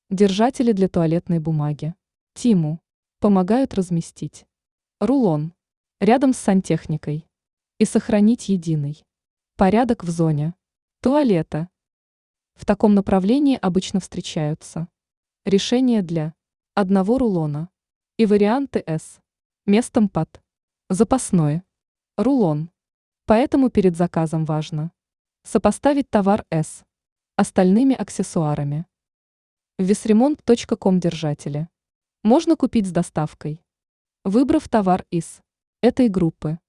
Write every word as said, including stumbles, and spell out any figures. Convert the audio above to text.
Держатели для туалетной бумаги. Тиму. Помогают разместить. Рулон. Рядом с сантехникой. И сохранить единый порядок в зоне туалета. В таком направлении обычно встречаются решения для одного рулона и варианты С местом под запасной рулон. Поэтому перед заказом важно сопоставить товар С остальными аксессуарами. Весремонт точка ком держатели можно купить с доставкой, выбрав товар из этой группы.